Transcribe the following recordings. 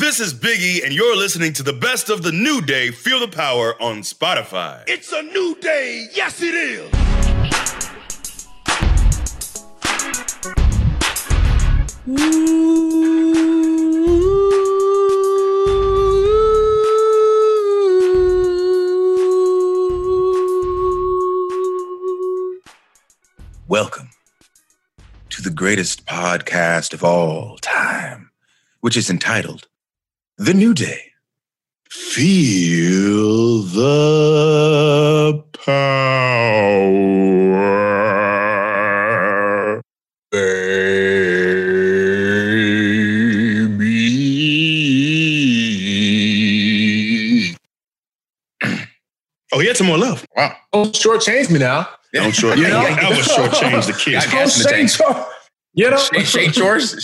This is Big E, and you're listening to the best of the New Day, Feel the Power on Spotify. It's a new day. Yes, it is. Welcome to the greatest podcast of all time, which is entitled The New Day. Feel the power, baby. Oh, he had some more love. Wow. Don't shortchange me now. Don't shortchange. That was shortchange the kids. You know, Shane George.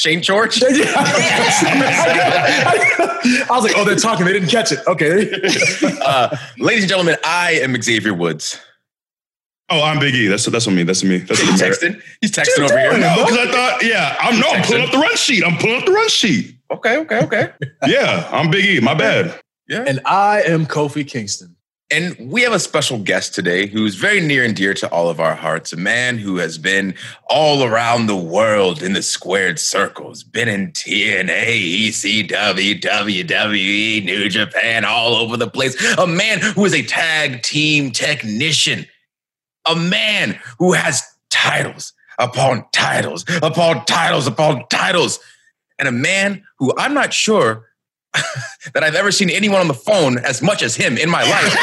I was like, oh, they're talking. They didn't catch it. Okay. Ladies and gentlemen, I am Xavier Woods. Oh, I'm Big E. That's what me. That's me. That's He's texting. He's texting over here. No, because I thought, I'm pulling up the run sheet. Okay. Yeah, I'm Big E. My bad. Yeah. And I am Kofi Kingston. And we have a special guest today who's very near and dear to all of our hearts, a man who has been all around the world in the squared circles, been in TNA, ECW, WWE, New Japan, all over the place, a man who is a tag team technician, a man who has titles upon titles, upon titles, upon titles, and a man who I'm not sure that I've ever seen anyone on the phone as much as him in my life.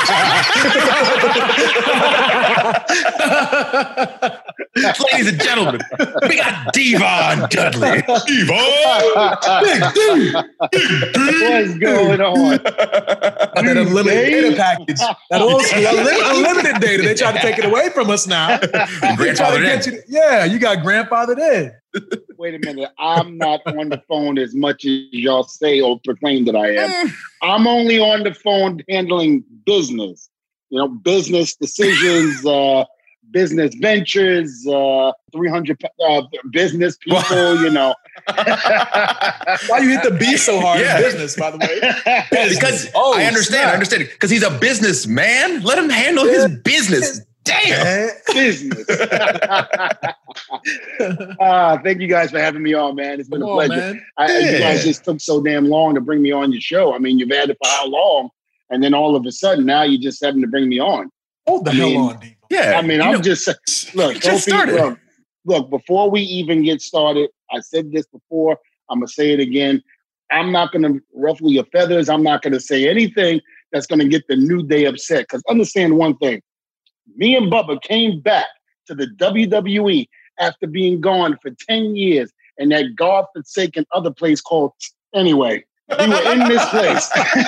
Ladies and gentlemen, we got Devon Dudley. What's going on? That unlimited data package. That old school unlimited data. They tried to take it away from us now. Grandfathered in. You got grandfathered in. Wait a minute. I'm not on the phone as much as y'all say or proclaim that I am. I'm only on the phone handling business. Business decisions, business ventures, 300 business people, Why you hit the B so hard in business, by the way? Because I understand. Because he's a businessman. Let him handle his business. Damn. Business. Thank you guys for having me on, man. It's been a pleasure. You guys just took so damn long to bring me on your show. I mean, you've had it for how long? And then all of a sudden, now you're just having to bring me on. Hold the hell on, Devo. Yeah. I mean, I'm just look. Just started. Look, before we even get started, I said this before. I'm gonna say it again. I'm not gonna ruffle your feathers. I'm not gonna say anything that's gonna get the New Day upset. Because understand one thing. Me and Bubba came back to the WWE after being gone for 10 years in that godforsaken other place called anyway. We were in this place.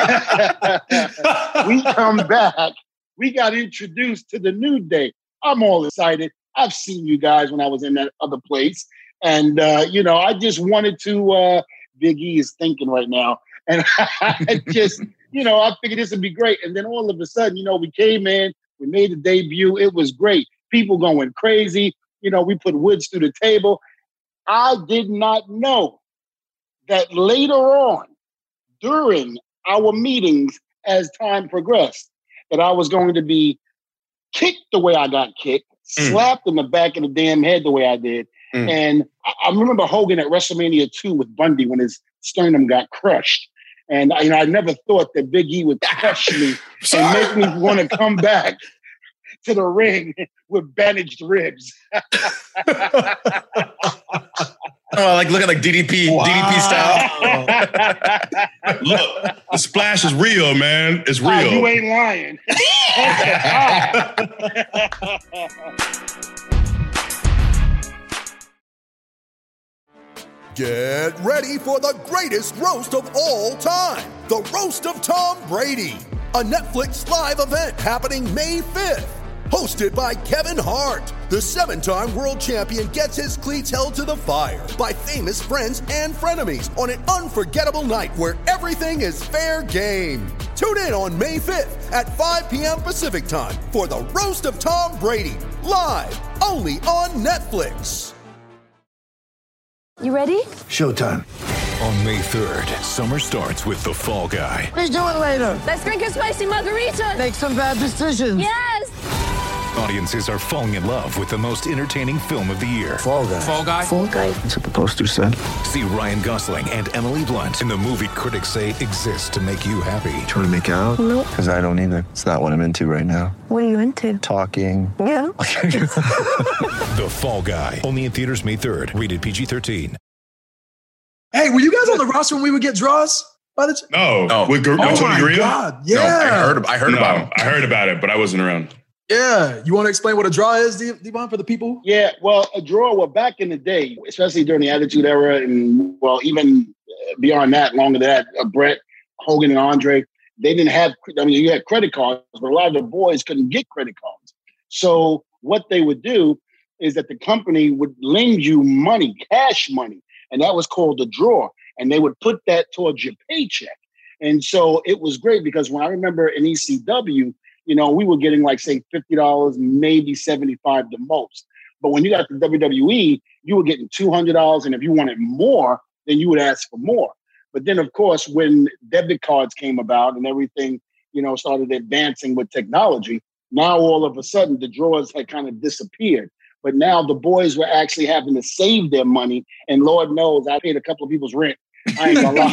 We come back. We got introduced to the New Day. I'm all excited. I've seen you guys when I was in that other place. And, I just wanted to, Big E is thinking right now. And I just, I figured this would be great. And then all of a sudden, we came in. We made the debut. It was great. People going crazy. We put Woods through the table. I did not know that later on, during our meetings, as time progressed, that I was going to be kicked the way I got kicked, slapped in the back of the damn head the way I did. And I remember Hogan at WrestleMania 2 with Bundy when his sternum got crushed. And I never thought that Big E would crush me and make me want to come back to the ring with bandaged ribs. Looking like DDP style. Look, the splash is real, man. It's real. You ain't lying. Get ready for the greatest roast of all time. The Roast of Tom Brady. A Netflix live event happening May 5th. Hosted by Kevin Hart. The 7-time world champion gets his cleats held to the fire by famous friends and frenemies on an unforgettable night where everything is fair game. Tune in on May 5th at 5 p.m. Pacific time for the Roast of Tom Brady. Live only on Netflix. You ready? Showtime. On May 3rd, summer starts with The Fall Guy. What are you doing later? Let's drink a spicy margarita. Make some bad decisions. Yes. Audiences are falling in love with the most entertaining film of the year. Fall Guy. Fall Guy? Fall guy. That's what the poster said. See Ryan Gosling and Emily Blunt in the movie critics say exists to make you happy. Trying to make it out? Nope. Because I don't either. It's not what I'm into right now. What are you into? Talking. Yeah. The Fall Guy. Only in theaters May 3rd. Rated PG-13. Hey, were you guys on the roster when we would get draws? No. With Oh Tony my Gurria? God. Yeah. No, I heard about him. I heard about it, but I wasn't around. Yeah. You want to explain what a draw is, Devon, for the people? Yeah, well, a draw, well, back in the day, especially during the Attitude Era, and well, even beyond that, longer than that, Brett, Hogan, and Andre, they didn't have, you had credit cards, but a lot of the boys couldn't get credit cards. So what they would do is that the company would lend you money, cash money, and that was called a draw. And they would put that towards your paycheck. And so it was great because when I remember in ECW, we were getting like, say, $50, maybe $75 the most. But when you got to WWE, you were getting $200. And if you wanted more, then you would ask for more. But then, of course, when debit cards came about and everything, started advancing with technology, now all of a sudden the draws had kind of disappeared. But now the boys were actually having to save their money. And Lord knows I paid a couple of people's rent. I ain't gonna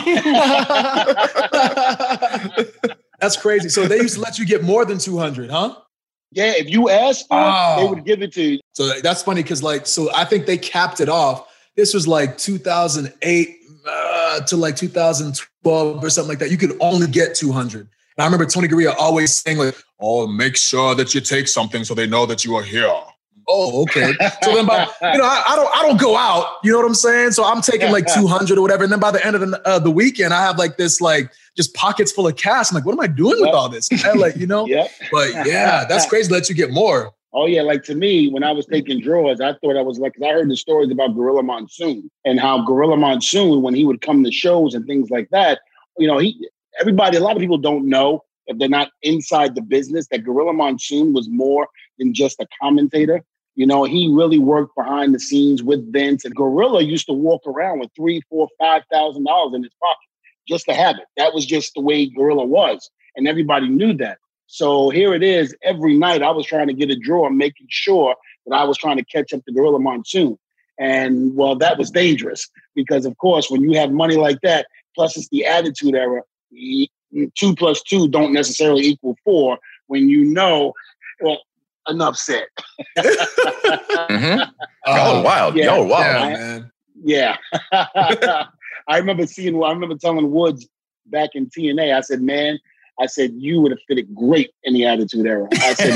lie. That's crazy. So they used to let you get more than 200, huh? Yeah, if you asked for it, they would give it to you. So that's funny because so I think they capped it off. This was like 2008 to like 2012 or something like that. You could only get 200. And I remember Tony Gurria always saying like, "Oh, make sure that you take something so they know that you are here." Oh, okay. So then I don't go out, you know what I'm saying? So I'm taking like 200 or whatever. And then by the end of the weekend, I have like this, like just pockets full of cash. I'm like, what am I doing with all this? But yeah, that's crazy to let you get more. Oh yeah. Like to me, when I was taking draws, I thought I was like, cause I heard the stories about Gorilla Monsoon and how Gorilla Monsoon, when he would come to shows and things like that, a lot of people don't know if they're not inside the business that Gorilla Monsoon was more than just a commentator. He really worked behind the scenes with Vince, and Gorilla used to walk around with $3,000, $4,000, $5,000 in his pocket just to have it. That was just the way Gorilla was, and everybody knew that. So here it is. Every night I was trying to get a draw, making sure that I was trying to catch up to Gorilla Monsoon. And well, that was dangerous because, of course, when you have money like that, plus it's the Attitude Era, 2 + 2 don't necessarily equal 4 when enough said. Mm-hmm. Y'all are wild. Yeah, Y'all are wild. Man. Yeah. I remember telling Woods back in TNA, I said, man, you would have fitted great in the Attitude Era. I said,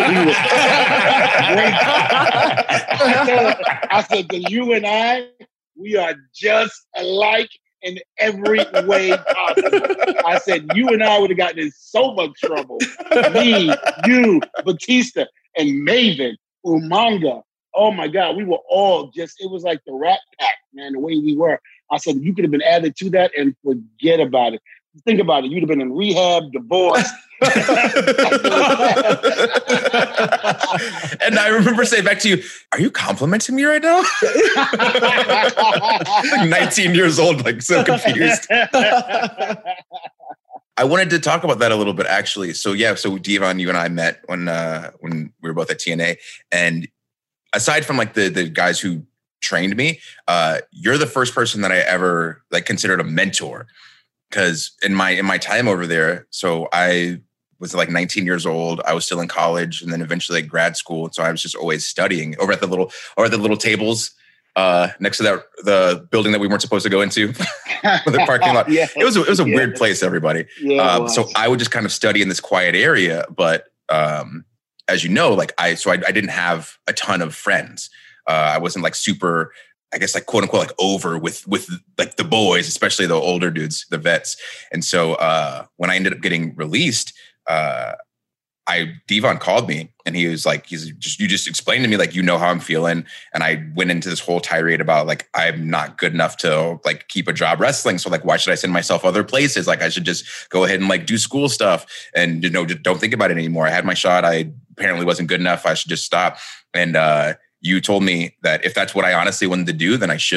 I said, that you and I, we are just alike in every way possible. I said, you and I would have gotten in so much trouble. Me, you, Batista, and Maven, Umaga. Oh my God, we were all it was like the Rat Pack, man, the way we were. I said, you could have been added to that and forget about it. Think about it. You'd have been in rehab, divorced. And I remember saying back to you, are you complimenting me right now? Like 19 years old, like so confused. I wanted to talk about that a little bit, actually. So Devon, you and I met when we were both at TNA. And aside from like the guys who trained me, you're the first person that I ever like considered a mentor. Because in my time over there, so I was like 19 years old. I was still in college, and then eventually like grad school. So I was just always studying over at the little tables next to the building that we weren't supposed to go into, the parking lot. Yeah. It was a weird place, everybody. Yeah, so I would just kind of study in this quiet area. But as you know, like I didn't have a ton of friends. I wasn't like super, I guess, like quote unquote, like over with like the boys, especially the older dudes, the vets. And so when I ended up getting released, Devon called me and he was like, you just explained to me, like, you know how I'm feeling. And I went into this whole tirade about like, I'm not good enough to like keep a job wrestling. So like, why should I send myself other places? Like I should just go ahead and like do school stuff and, just don't think about it anymore. I had my shot. I apparently wasn't good enough. I should just stop. And, you told me that if that's what I honestly wanted to do, then I should.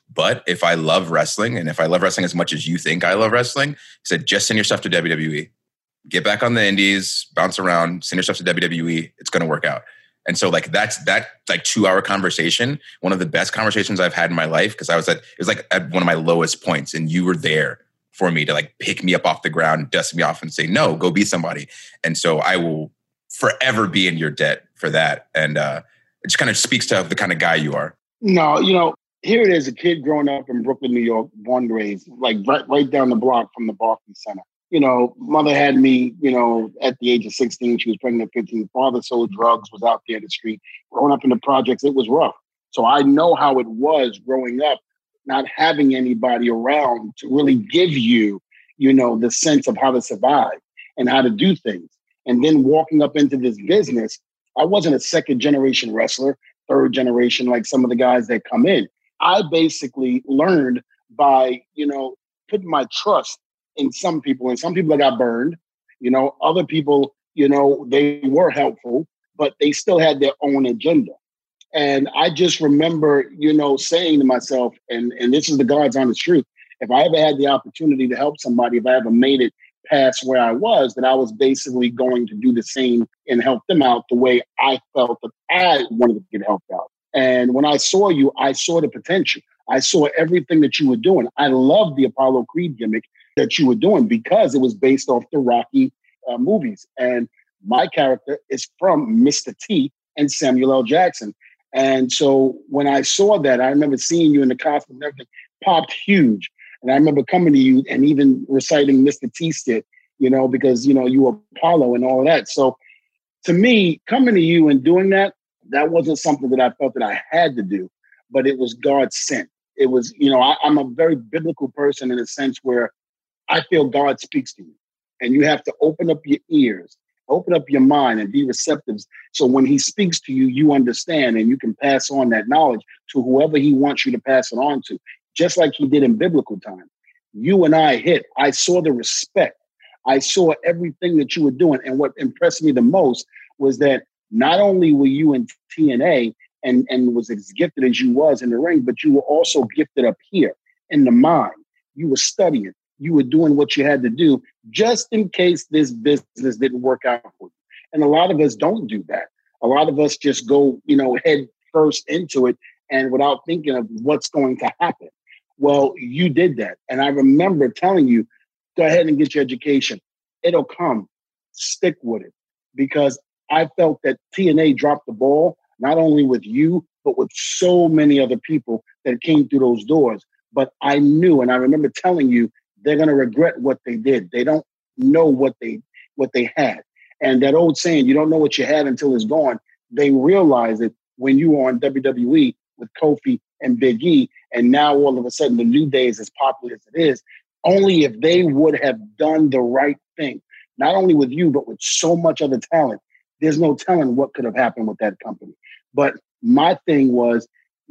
But if I love wrestling, and if I love wrestling as much as you think I love wrestling, he said, just send your stuff to WWE. Get back on the indies, bounce around, send your stuff to WWE. It's going to work out. And so like that 2-hour conversation, one of the best conversations I've had in my life, because it was like at one of my lowest points, and you were there for me to like pick me up off the ground, dust me off, and say, no, go be somebody. And so I will forever be in your debt for that. And it just kind of speaks to the kind of guy you are. No, here it is, a kid growing up in Brooklyn, New York, born and raised, like right down the block from the Barclays Center. Mother had me, at the age of 16, she was pregnant at 15. Father sold drugs, was out there in the street. Growing up in the projects, it was rough. So I know how it was growing up, not having anybody around to really give you, the sense of how to survive and how to do things. And then walking up into this business, I wasn't a second generation wrestler, third generation, like some of the guys that come in. I basically learned by, putting my trust in some people, and some people that got burned, other people, they were helpful, but they still had their own agenda. And I just remember, saying to myself, and this is the God's honest truth, if I ever had the opportunity to help somebody, if I ever made it past where I was, that I was basically going to do the same and help them out the way I felt that I wanted to get helped out. And when I saw you, I saw the potential. I saw everything that you were doing. I loved the Apollo Creed gimmick that you were doing because it was based off the Rocky movies. And my character is from Mr. T and Samuel L. Jackson. And so when I saw that, I remember seeing you in the costume and everything popped huge. And I remember coming to you and even reciting Mr. T stick, because, you were Apollo and all of that. So to me, coming to you and doing that wasn't something that I felt that I had to do, but it was God sent. It was, I'm a very biblical person in a sense where I feel God speaks to you, and you have to open up your ears, open up your mind, and be receptive. So when he speaks to you, you understand, and you can pass on that knowledge to whoever he wants you to pass it on to, just like he did in biblical times. You and I saw the respect. I saw everything that you were doing. And what impressed me the most was that not only were you in TNA and was as gifted as you was in the ring, but you were also gifted up here in the mind. You were studying. You were doing what you had to do just in case this business didn't work out for you. And a lot of us don't do that. A lot of us just go, head first into it and without thinking of what's going to happen. Well, you did that. And I remember telling you, go ahead and get your education. It'll come. Stick with it. Because I felt that TNA dropped the ball, not only with you, but with so many other people that came through those doors. But I knew, and I remember telling you, they're going to regret what they did. They don't know what they had. And that old saying, you don't know what you had until it's gone. They realize it when you were on WWE with Kofi and Big E. And now all of a sudden the New Day is as popular as it is. Only if they would have done the right thing, not only with you, but with so much other talent, there's no telling what could have happened with that company. But my thing was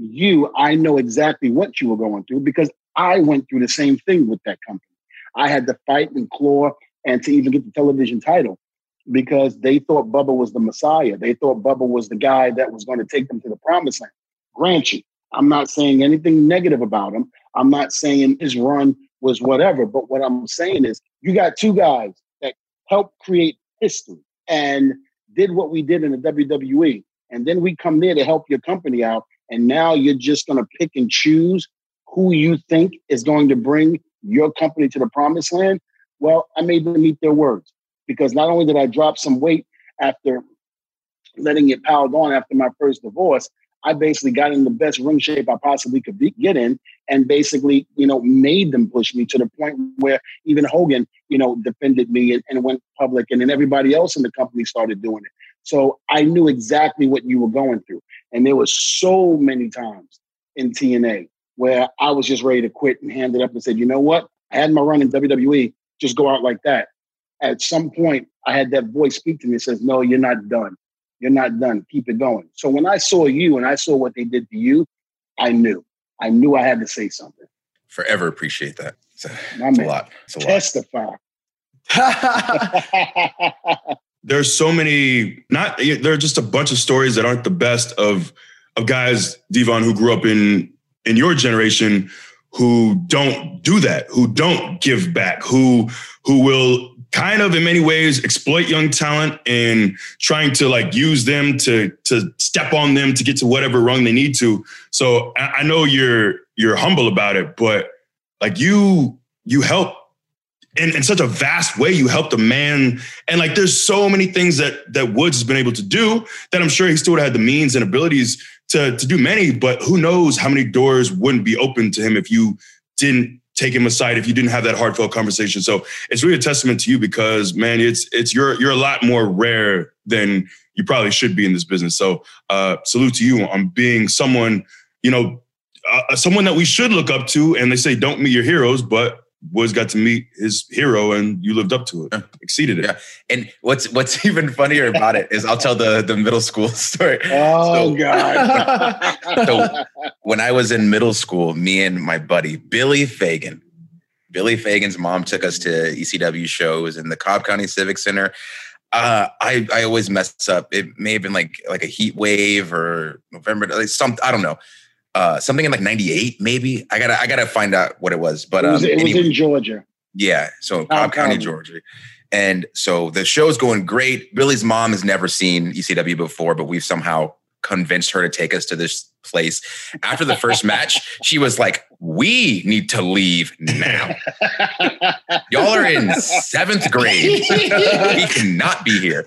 I know exactly what you were going through because I went through the same thing with that company. I had to fight and claw and to even get the television title because they thought Bubba was the Messiah. They thought Bubba was the guy that was going to take them to the promised land. Grant you, I'm not saying anything negative about him. I'm not saying his run was whatever. But what I'm saying is you got two guys that helped create history and did what we did in the WWE. And then we come there to help your company out. And now you're just going to pick and choose who you think is going to bring your company to the promised land. Well, I made them eat their words because not only did I drop some weight after letting it pile on after my first divorce, I basically got in the best ring shape I possibly could get in and basically, made them push me to the point where even Hogan, defended me and went public. And then everybody else in the company started doing it. So I knew exactly what you were going through. And there were so many times in TNA where I was just ready to quit and hand it up and said, you know what? I had my run in WWE, just go out like that. At some point, I had that voice speak to me and says, no, you're not done. You're not done. Keep it going. So when I saw you and I saw what they did to you, I knew I had to say something. Forever appreciate that. It's a lot. It's a Testify. There's so many, there are just a bunch of stories that aren't the best of guys, Devon, who grew up in in your generation who don't do that, who don't give back, who will kind of in many ways exploit young talent and trying to like use them to step on them to get to whatever rung they need to. So I know you're humble about it, but like you help in such a vast way. You helped a man, and like there's so many things that Woods has been able to do that I'm sure he still would have the means and abilities to do many, but who knows how many doors wouldn't be open to him if you didn't take him aside, if you didn't have that heartfelt conversation. So it's really a testament to you because, man, you're a lot more rare than you probably should be in this business. So salute to you on being someone, someone that we should look up to. And they say, don't meet your heroes, but Woods got to meet his hero and you lived up to it, exceeded it. Yeah. And what's even funnier about it is I'll tell the middle school story. Oh, God. So when I was in middle school, me and my buddy, Billy Fagan's mom took us to ECW shows in the Cobb County Civic Center. I always mess up. It may have been like a heat wave or November, I don't know. Something in like 98, maybe. I gotta find out what it was. But it was in Georgia. Yeah, so Cobb County, Georgia. And so the show's going great. Billy's mom has never seen ECW before, but we've somehow convinced her to take us to this place. After the first match, she was like, we need to leave now. Y'all are in 7th grade. We cannot be here.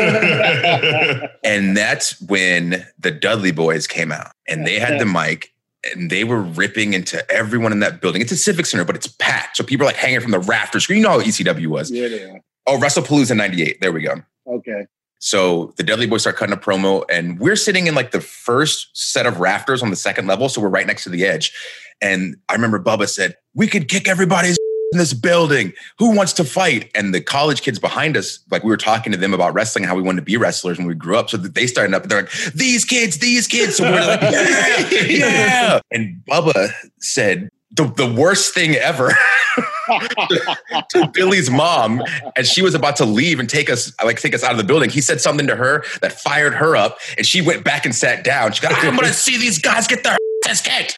And that's when the Dudley Boys came out and they had the mic and they were ripping into everyone in that building. It's a Civic Center, but it's packed. So people are like hanging from the rafters. You know how ECW was. Yeah, they are. Oh, WrestlePalooza 98. There we go. Okay. So the Dudley Boys start cutting a promo and we're sitting in like the first set of rafters on the second level. So we're right next to the edge. And I remember Bubba said, we could kick everybody's in this building. Who wants to fight? And the college kids behind us, like we were talking to them about wrestling, how we wanted to be wrestlers when we grew up. So that they started up and they're like, these kids. So we're like, yeah. And Bubba said the worst thing ever to Billy's mom as she was about to leave and take us out of the building. He said something to her that fired her up and she went back and sat down. She got, I'm going to see these guys get their ass kicked.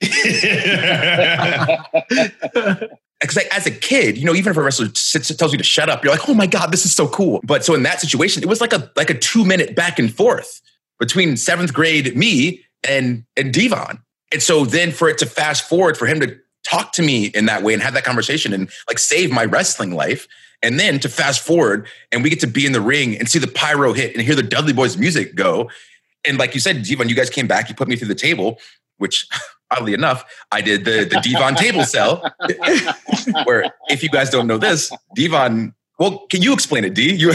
Because like, as a kid, even if a wrestler tells you to shut up, you're like, oh my God, this is so cool. But so in that situation, it was like a 2-minute back and forth between 7th grade me and Devon. And so then for it to fast forward, for him to talk to me in that way and have that conversation and like save my wrestling life. And then to fast forward and we get to be in the ring and see the pyro hit and hear the Dudley Boys music go. And like you said, Devon, you guys came back, you put me through the table, which oddly enough, I did the Devon table sell where if you guys don't know this, Devon, well, can you explain it, D?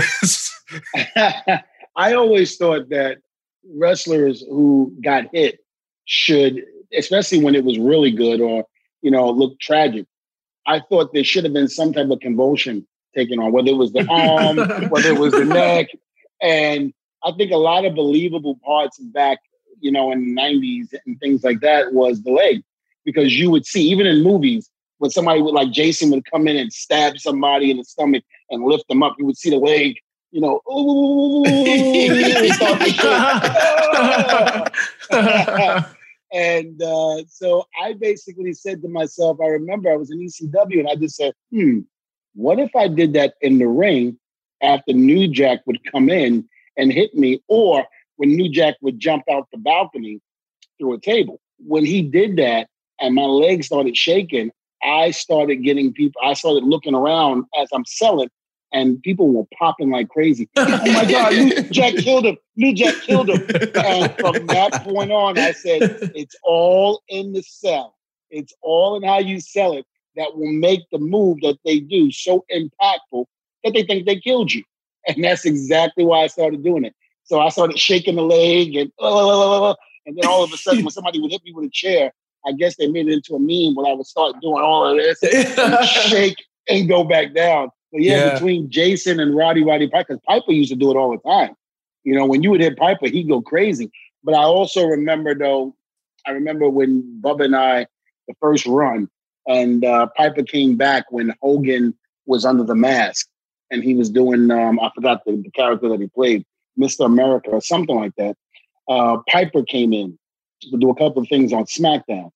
I always thought that wrestlers who got hit should, especially when it was really good or look tragic. I thought there should have been some type of convulsion taken on, whether it was the arm, whether it was the neck. And I think a lot of believable parts back, in the 90s and things like that was the leg. Because you would see, even in movies, when somebody would like Jason would come in and stab somebody in the stomach and lift them up, you would see the leg, ooh, And so I basically said to myself, I remember I was in ECW and I just said, what if I did that in the ring after New Jack would come in and hit me, or when New Jack would jump out the balcony through a table. When he did that and my legs started shaking, I started looking around as I'm selling and people were popping like crazy. Oh my God, New Jack killed him. New Jack killed him. And from that point on, I said, it's all in the sell. It's all in how you sell it that will make the move that they do so impactful that they think they killed you. And that's exactly why I started doing it. So I started shaking the leg and then all of a sudden when somebody would hit me with a chair, I guess they made it into a meme when I would start doing all of this and shake and go back down. But between Jason and Roddy Piper, because Piper used to do it all the time. When you would hit Piper, he'd go crazy. But I also remember, when Bubba and I, the first run, and Piper came back when Hogan was under the mask. And he was doing, I forgot the character that he played, Mr. America or something like that. Piper came in to do a couple of things on SmackDown.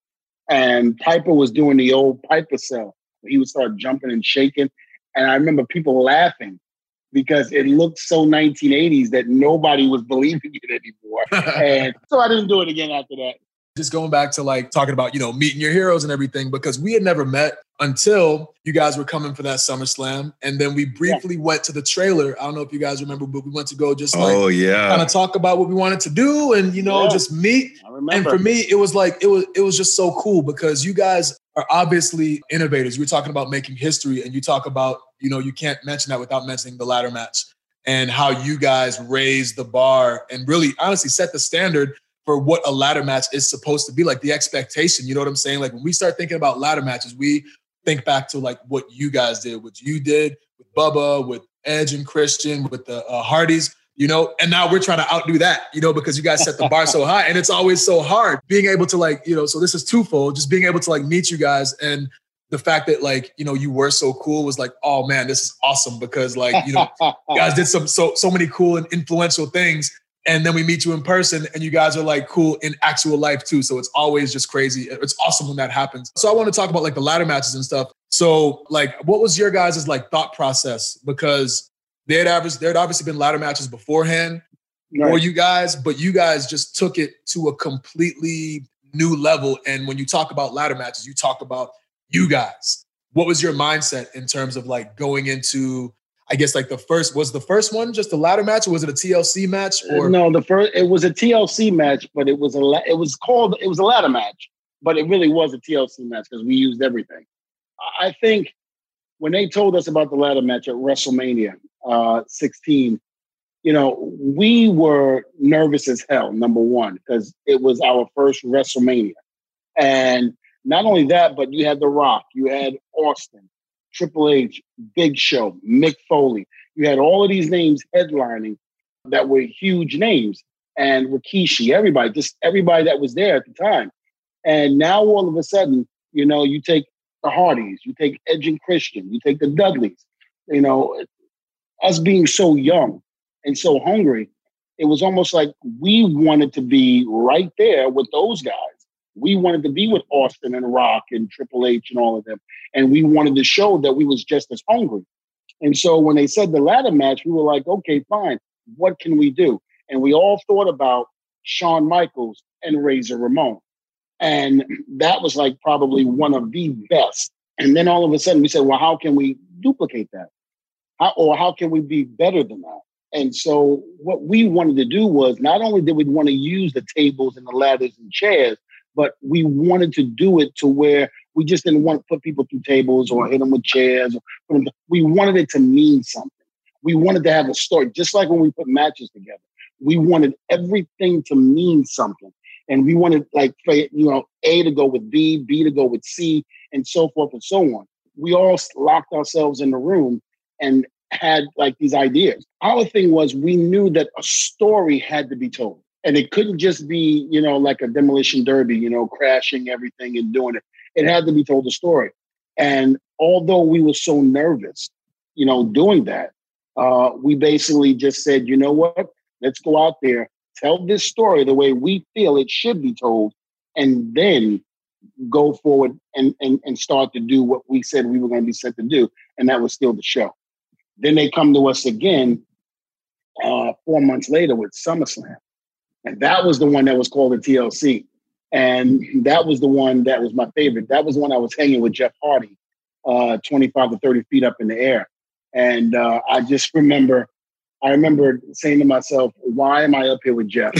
And Piper was doing the old Piper cell. He would start jumping and shaking. And I remember people laughing because it looked so 1980s that nobody was believing it anymore. And so I didn't do it again after that. Just going back to like talking about, meeting your heroes and everything, because we had never met until you guys were coming for that SummerSlam. And then we briefly went to the trailer. I don't know if you guys remember, but we went to go just kind of talk about what we wanted to do and, just meet. I remember. And for me, it was like, it was just so cool because you guys are obviously innovators. You were talking about making history and you talk about, you can't mention that without mentioning the ladder match and how you guys raised the bar and really honestly set the standard for what a ladder match is supposed to be, like the expectation. You know what I'm saying? Like when we start thinking about ladder matches, we think back to like what you guys did, what you did with Bubba, with Edge and Christian, with the Hardys, and now we're trying to outdo that, because you guys set the bar so high and it's always so hard being able to like, so this is twofold, just being able to like meet you guys. And the fact that like, you were so cool was like, oh man, this is awesome because like, you guys did so many cool and influential things. And then we meet you in person and you guys are like cool in actual life too. So it's always just crazy. It's awesome when that happens. So I want to talk about like the ladder matches and stuff. So like, what was your guys' like thought process? Because there had obviously been ladder matches beforehand for you guys, but you guys just took it to a completely new level. And when you talk about ladder matches, you talk about you guys. What was your mindset in terms of like going into, I guess like the first one just a ladder match or was it a TLC match? Or no, it was a TLC match, but it was a ladder match, but it really was a TLC match because we used everything. I think when they told us about the ladder match at WrestleMania 16, we were nervous as hell, number one, because it was our first WrestleMania. And not only that, but you had The Rock, you had Austin, Triple H, Big Show, Mick Foley. You had all of these names headlining that were huge names. And Rikishi, everybody that was there at the time. And now all of a sudden, you take the Hardys, you take Edge and Christian, you take the Dudleys. Us being so young and so hungry, it was almost like we wanted to be right there with those guys. We wanted to be with Austin and Rock and Triple H and all of them. And we wanted to show that we was just as hungry. And so when they said the ladder match, we were like, okay, fine. What can we do? And we all thought about Shawn Michaels and Razor Ramon. And that was like probably one of the best. And then all of a sudden we said, well, how can we duplicate that? How can we be better than that? And so what we wanted to do was not only did we want to use the tables and the ladders and chairs, but we wanted to do it to where we just didn't want to put people through tables or hit them with chairs. We wanted it to mean something. We wanted to have a story, just like when we put matches together. We wanted everything to mean something. And we wanted like, A to go with B, B to go with C, and so forth and so on. We all locked ourselves in the room and had like these ideas. Our thing was we knew that a story had to be told. And it couldn't just be, like a demolition derby, crashing everything and doing it. It had to be told a story. And although we were so nervous, doing that, we basically just said, you know what? Let's go out there, tell this story the way we feel it should be told, and then go forward and start to do what we said we were going to be set to do. And that was still the show. Then they come to us again 4 months later with SummerSlam. And that was the one that was called the TLC. And that was the one that was my favorite. That was the one I was hanging with Jeff Hardy, 25 to 30 feet up in the air. And I just remember saying to myself, why am I up here with Jeff?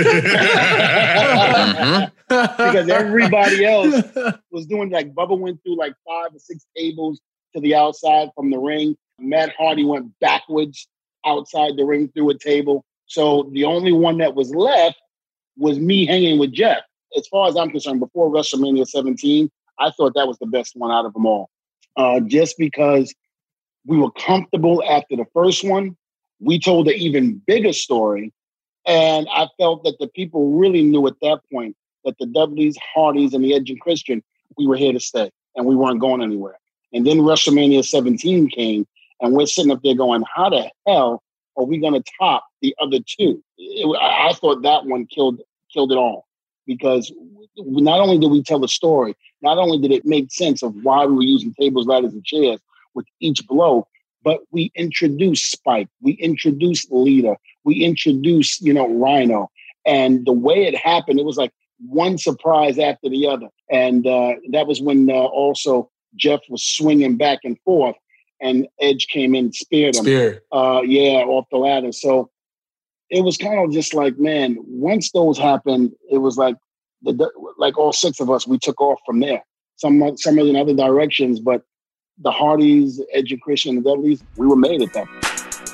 Because everybody else was doing like Bubba went through like 5 or 6 tables to the outside from the ring. Matt Hardy went backwards outside the ring through a table. So the only one that was left was me hanging with Jeff. As far as I'm concerned, before WrestleMania 17, I thought that was the best one out of them all. Just because we were comfortable after the first one. We told an even bigger story. And I felt that the people really knew at that point that the Dudleys, Hardys, and the Edge and Christian, we were here to stay and we weren't going anywhere. And then WrestleMania 17 came and we're sitting up there going, how the hell are we going to top the other two? I thought that one killed it all. because not only did we tell the story, not only did it make sense of why we were using tables, ladders, and chairs with each blow, but we introduced Spike, we introduced Lita, we introduced, Rhino. And the way it happened, it was like one surprise after the other. And that was when also Jeff was swinging back and forth and Edge came in and speared him. Off the ladder. So it was kind of just like, man, once those happened, it was like, like all six of us, we took off from there. Some in other directions, but the Hardys, Edge and Christian, and the Dudleys, we were made at that point.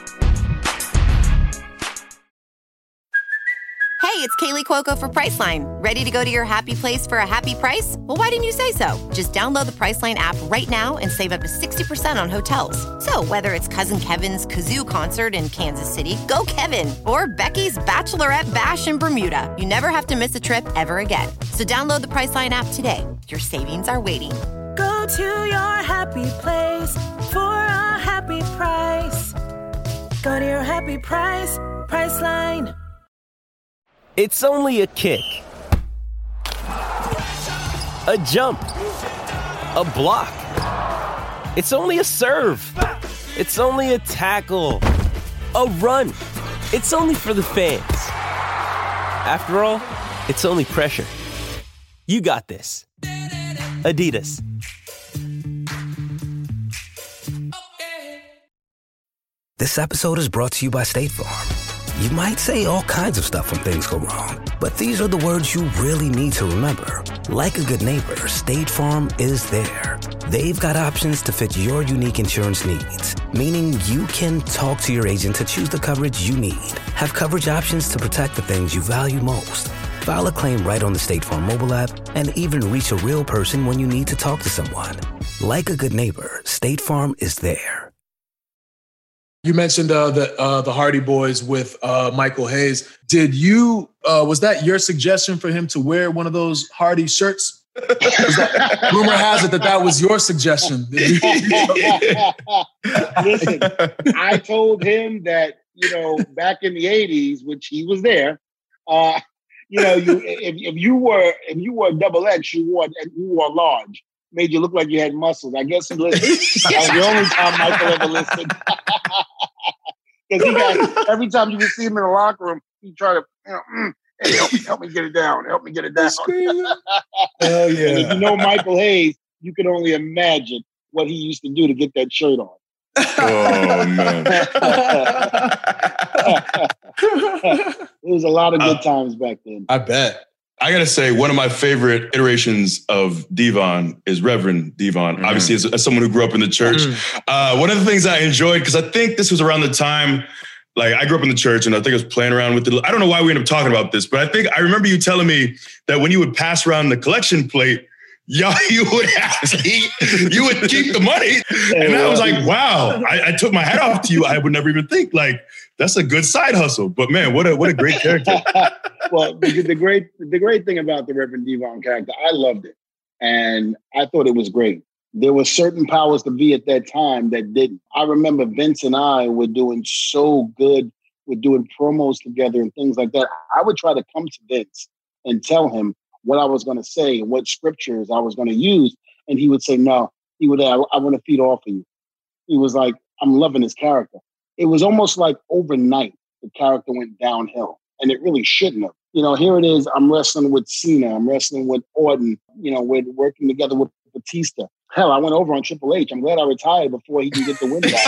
Hey, it's Kaylee Cuoco for Priceline. Ready to go to your happy place for a happy price? Well, why didn't you say so? Just download the Priceline app right now and save up to 60% on hotels. So whether it's Cousin Kevin's Kazoo Concert in Kansas City, go Kevin, or Becky's Bachelorette Bash in Bermuda, you never have to miss a trip ever again. So download the Priceline app today. Your savings are waiting. Go to your happy place for a happy price. Go to your happy price, Priceline. It's only a kick, a jump, a block. It's only a serve. It's only a tackle, a run. It's only for the fans. After all, it's only pressure. You got this. Adidas. This episode is brought to you by State Farm. You might say all kinds of stuff when things go wrong, but these are the words you really need to remember. Like a good neighbor, State Farm is there. They've got options to fit your unique insurance needs, meaning you can talk to your agent to choose the coverage you need, have coverage options to protect the things you value most, file a claim right on the State Farm mobile app, and even reach a real person when you need to talk to someone. Like a good neighbor, State Farm is there. You mentioned the Hardy Boys with Michael Hayes. Did you, was that your suggestion for him to wear one of those Hardy shirts? Rumor has it that was your suggestion. Listen, I told him that, back in the 80s, which he was there, if you were a double X, you wore large. Made you look like you had muscles. I guess he listened. That was the only time Michael ever listened. Because every time you would see him in the locker room, he'd try to, hey, help me get it down. Help me get it down. Oh, yeah. And if you know Michael Hayes, you can only imagine what he used to do to get that shirt on. Oh, man. It was a lot of good times back then. I bet. I got to say, one of my favorite iterations of Devon is Reverend Devon. Mm-hmm. Obviously, as someone who grew up in the church. Mm-hmm. One of the things I enjoyed, because I think this was around the time, like I grew up in the church and I think I was playing around with it. I don't know why we ended up talking about this, but I remember you telling me that when you would pass around the collection plate, you would keep the money. And I was like, wow, I took my hat off to you. I would never even think like, that's a good side hustle. But man, what a great character. Well, the great thing about the Reverend Devon character, I loved it. And I thought it was great. There were certain powers to be at that time that didn't. I remember Vince and I were doing so good. We're doing promos together and things like that. I would try to come to Vince and tell him what I was going to say, what scriptures I was going to use. And he would say, no. He would, I want to feed off of you. He was like, I'm loving his character. It was almost like overnight, the character went downhill. And it really shouldn't have. Here it is. I'm wrestling with Cena. I'm wrestling with Orton. We're working together with Batista. Hell, I went over on Triple H. I'm glad I retired before he can get the win back.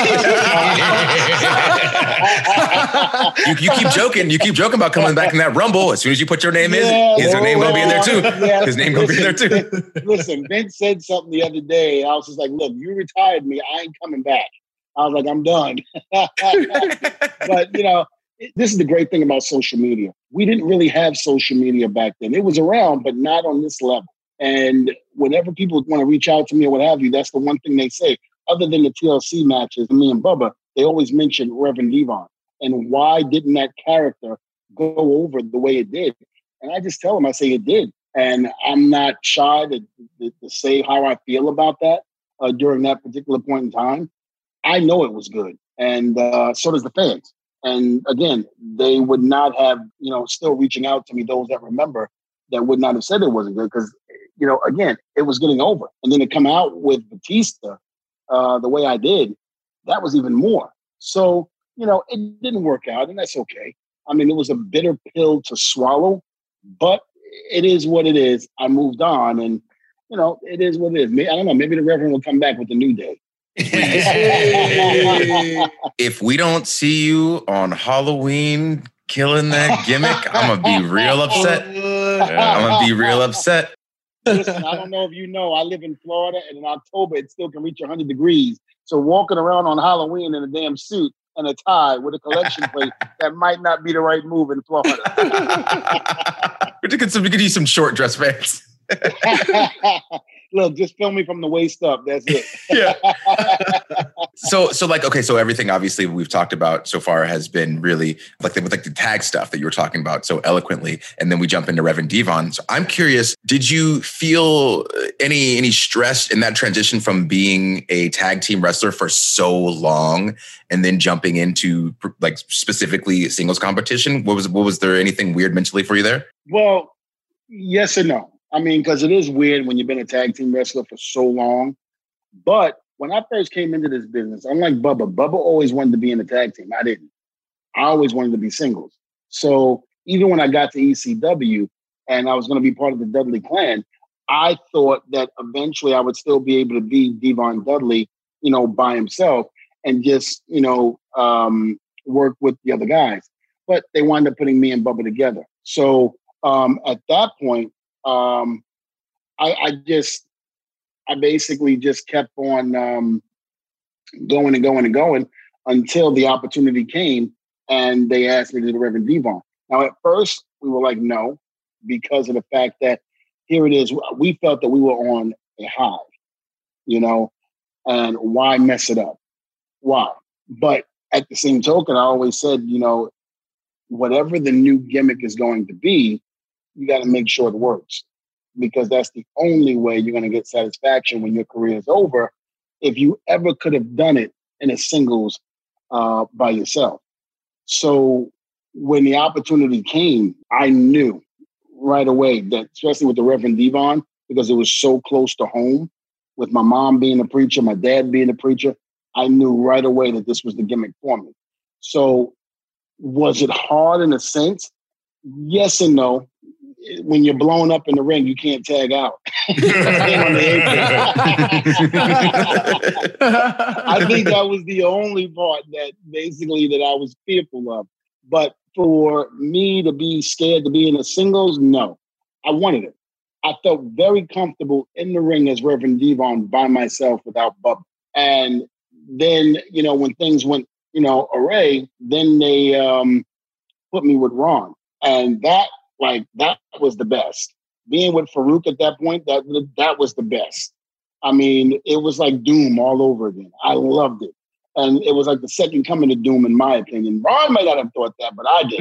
You keep joking. You keep joking about coming back in that Rumble. As soon as you put your name in, his name going to be in there too. Yeah, his name going to be in there too. Listen, Vince said something the other day. I was just like, look, you retired me. I ain't coming back. I was like, I'm done. But, this is the great thing about social media. We didn't really have social media back then. It was around, but not on this level. And whenever people want to reach out to me or what have you, that's the one thing they say. Other than the TLC matches, me and Bubba, they always mention Reverend Devon. And why didn't that character go over the way it did? And I just tell them, I say it did. And I'm not shy to say how I feel about that during that particular point in time. I know it was good. And so does the fans. And again, they would not have, still reaching out to me, those that remember, that would not have said it wasn't good because, you know, again, it was getting over. And then to come out with Batista the way I did, that was even more. So, you know, it didn't work out, and that's okay. I mean, it was a bitter pill to swallow, but it is what it is. I moved on, and, you know, it is what it is. I don't know. Maybe the Reverend will come back with the New Day. If we don't see you on Halloween killing that gimmick, I'm going to be real upset. I'm going to be real upset. Listen, I don't know if you know, I live in Florida, and in October, it still can reach 100 degrees. So walking around on Halloween in a damn suit and a tie with a collection plate, that might not be the right move in Florida. We could use some short dress pants. Look, just film me from the waist up. That's it. Yeah. So like, okay, so everything obviously we've talked about so far has been really like the tag stuff that you were talking about so eloquently. And then we jump into Reverend Devon. So I'm curious, did you feel any stress in that transition from being a tag team wrestler for so long and then jumping into like specifically singles competition? Was there anything weird mentally for you there? Well, yes and no. I mean, because it is weird when you've been a tag team wrestler for so long. But when I first came into this business, unlike Bubba always wanted to be in the tag team. I didn't. I always wanted to be singles. So even when I got to ECW and I was going to be part of the Dudley Clan, I thought that eventually I would still be able to be Devon Dudley, you know, by himself and just, you know, work with the other guys. But they wound up putting me and Bubba together. So at that point, I basically just kept on going and going and going until the opportunity came and they asked me to do the Reverend Devon. Now, at first, we were like, no, because of the fact that here it is. We felt that we were on a high, you know, and why mess it up? Why? But at the same token, I always said, you know, whatever the new gimmick is going to be, you got to make sure it works, because that's the only way you're going to get satisfaction when your career is over, if you ever could have done it in a singles by yourself. So when the opportunity came, I knew right away that, especially with the Reverend Devon, because it was so close to home, with my mom being a preacher, my dad being a preacher, I knew right away that this was the gimmick for me. So was it hard in a sense? Yes and no. When you're blown up in the ring, you can't tag out. I think that was the only part that basically that I was fearful of. But for me to be scared to be in the singles, no. I wanted it. I felt very comfortable in the ring as Reverend Devon by myself without Bubba. And then, you know, when things went, you know, array, then they put me with Ron. And that was the best. Being with Farouk at that point, that was the best. I mean, it was like Doom all over again. I loved it. And it was like the second coming of Doom, in my opinion. Ron might not have thought that, but I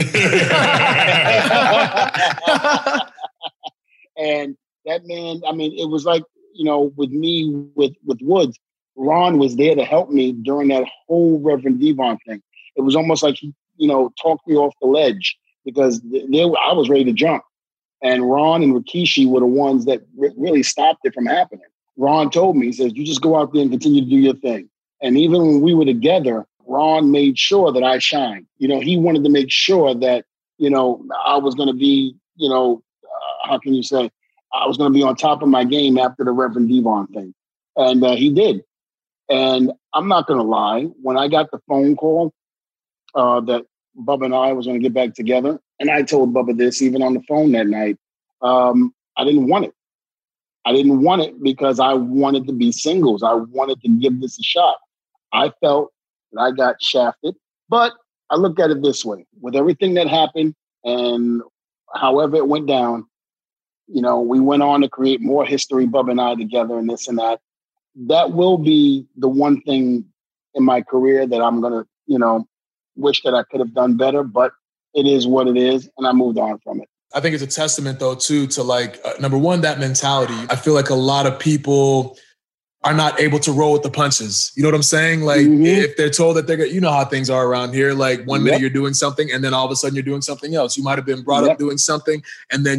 did. And that man, I mean, it was like, you know, with me, with Woods, Ron was there to help me during that whole Reverend Devon thing. It was almost like he, you know, talked me off the ledge, because I was ready to jump. And Ron and Rikishi were the ones that really stopped it from happening. Ron told me, he says, you just go out there and continue to do your thing. And even when we were together, Ron made sure that I shined. You know, he wanted to make sure that, you know, I was going to be, you know, how can you say, I was going to be on top of my game after the Reverend Devon thing. And he did. And I'm not going to lie, when I got the phone call that Bubba and I was going to get back together, and I told Bubba this even on the phone that night, I didn't want it. I didn't want it because I wanted to be singles. I wanted to give this a shot. I felt that I got shafted, but I look at it this way. With everything that happened and however it went down, you know, we went on to create more history, Bubba and I together, and this and that. That will be the one thing in my career that I'm going to, you know, wish that I could have done better, but it is what it is, and I moved on from it. I think it's a testament, though, too, to like, number one, that mentality. I feel like a lot of people are not able to roll with the punches. You know what I'm saying? Like, if they're told that they're going to, you know how things are around here. Like, one minute you're doing something, and then all of a sudden you're doing something else. You might have been brought up doing something, and then you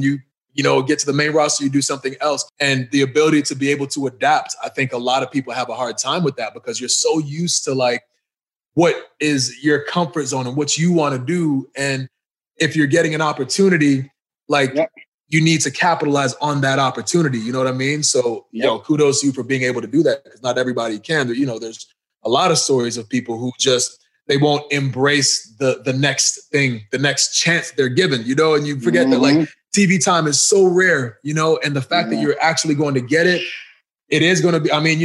get to the main roster, you do something else. And the ability to be able to adapt, I think a lot of people have a hard time with that because you're so used to like what is your comfort zone and what you want to do. And if you're getting an opportunity, like you need to capitalize on that opportunity. You know what I mean? So, kudos to you for being able to do that because not everybody can. There's a lot of stories of people who just, they won't embrace the next thing, the next chance they're given, and you forget that like TV time is so rare, and the fact that you're actually going to get it, it is going to be,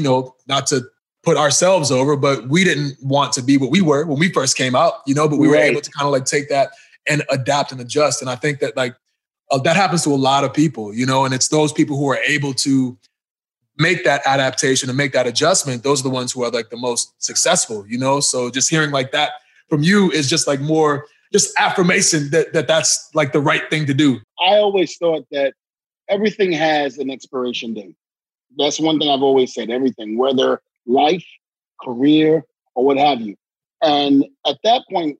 not to put ourselves over, but we didn't want to be what we were when we first came out, but we were able to kind of like take that and adapt and adjust. And I think that like that happens to a lot of people, and it's those people who are able to make that adaptation and make that adjustment. Those are the ones who are like the most successful, So just hearing like that from you is just like more just affirmation that that's like the right thing to do. I always thought that everything has an expiration date. That's one thing I've always said, everything, whether life, career, or what have you. And at that point,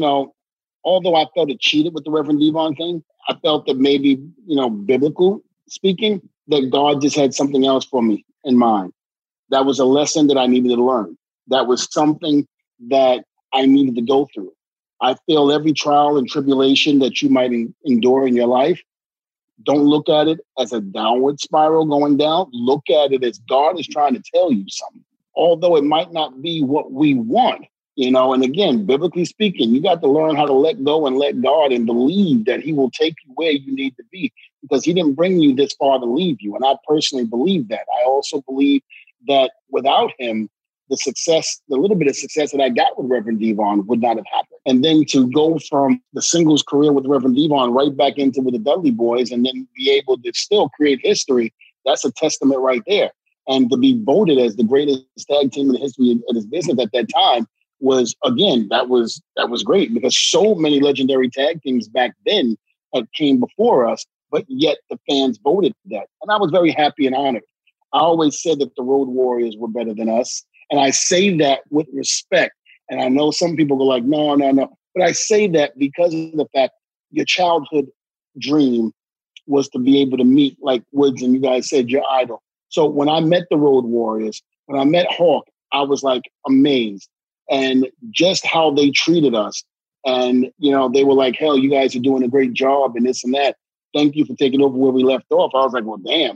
although I felt it cheated with the Reverend Devon thing, I felt that maybe, biblical speaking, that God just had something else for me in mind. That was a lesson that I needed to learn. That was something that I needed to go through. I feel every trial and tribulation that you might endure in your life, don't look at it as a downward spiral going down. Look at it as God is trying to tell you something. Although it might not be what we want, and again, biblically speaking, you got to learn how to let go and let God and believe that he will take you where you need to be because he didn't bring you this far to leave you. And I personally believe that. I also believe that without him, the little bit of success that I got with Reverend Devon would not have happened. And then to go from the singles career with Reverend Devon right back into with the Dudley Boys and then be able to still create history, that's a testament right there. And to be voted as the greatest tag team in the history of this business at that time was, again, that was great because so many legendary tag teams back then had came before us, but yet the fans voted that. And I was very happy and honored. I always said that the Road Warriors were better than us. And I say that with respect. And I know some people go like, no. But I say that because of the fact your childhood dream was to be able to meet, like Woods and you guys said, your idol. So when I met the Road Warriors, when I met Hawk, I was like amazed. And just how they treated us. And, they were like, hell, you guys are doing a great job and this and that. Thank you for taking over where we left off. I was like, well, damn,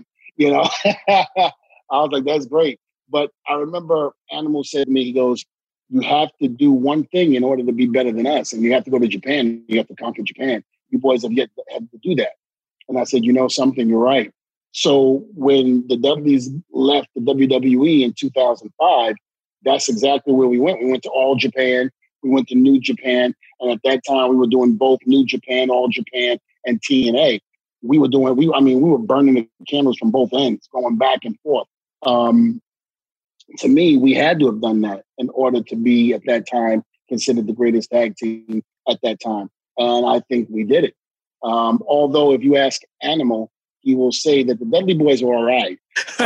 I was like, that's great. But I remember Animal said to me, he goes, you have to do one thing in order to be better than us. And you have to go to Japan. You have to conquer Japan. You boys have yet to do that. And I said, something, you're right. So when the Dudleys left the WWE in 2005, that's exactly where we went. We went to All Japan. We went to New Japan. And at that time, we were doing both New Japan, All Japan, and TNA. We were burning the candles from both ends, going back and forth. To me, we had to have done that in order to be, at that time, considered the greatest tag team at that time. And I think we did it. Although if you ask Animal, he will say that the Dudley Boys are all right.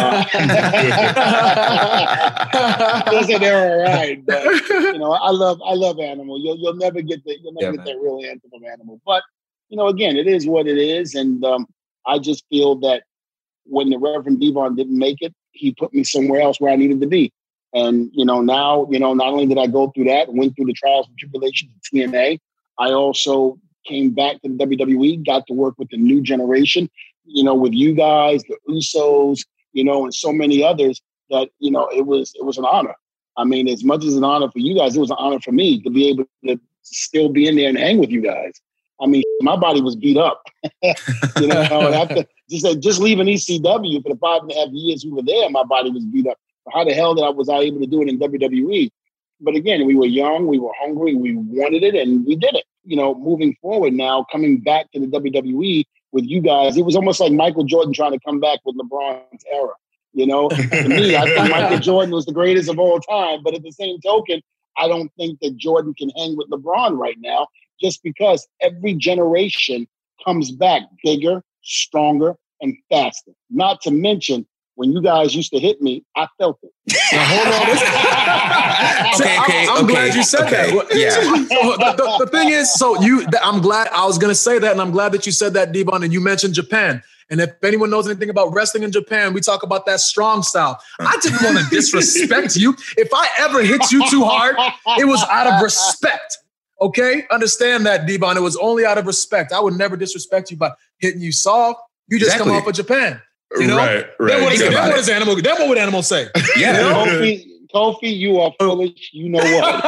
He'll say they're all right. But, I love Animal. You'll never get that real anthem of Animal. But, again, it is what it is. And I just feel that when the Reverend Devon didn't make it, he put me somewhere else where I needed to be. And, now, not only did I go through that, went through the trials and tribulations of TNA, I also came back to the WWE, got to work with the new generation, with you guys, the Usos, and so many others that, it was an honor. I mean, as much as an honor for you guys, it was an honor for me to be able to still be in there and hang with you guys. I mean, my body was beat up, and after just leaving ECW for the 5.5 years we were there, my body was beat up. How the hell was I able to do it in WWE? But again, we were young, we were hungry, we wanted it, and we did it. Moving forward now, coming back to the WWE with you guys, it was almost like Michael Jordan trying to come back with LeBron's era. To me, I think Michael Jordan was the greatest of all time. But at the same token, I don't think that Jordan can hang with LeBron right now, just because every generation comes back bigger, stronger, and faster. Not to mention when you guys used to hit me, I felt it. Now, hold on. I'm glad you said that. Yeah. So the thing is, I'm glad I was going to say that, and I'm glad that you said that, Devon, and you mentioned Japan. And if anyone knows anything about wrestling in Japan, we talk about that strong style. I didn't want to disrespect you. If I ever hit you too hard, it was out of respect. Okay? Understand that, Devon. It was only out of respect. I would never disrespect you by hitting you soft. You just come off of Japan. You know? Right. Then what would Animal say? Yeah. Kofi, you are foolish. You know what?